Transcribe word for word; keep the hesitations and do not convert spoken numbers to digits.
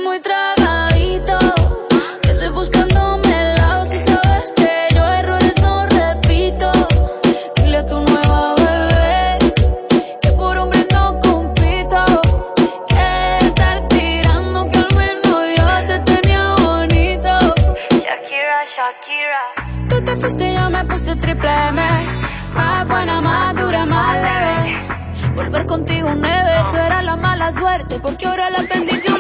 muy tragadito, que estoy buscándome el lado. Si sabes que yo errores no repito. Dile a tu nueva bebé que por hombre no compito. Que estar tirando, que al menos yo te tenía bonito. Shakira, Shakira. Tú te fuiste y yo me puse triple M. Más buena, más dura, más leve. Volver contigo un debe, tú eras la mala suerte, porque ahora la bendición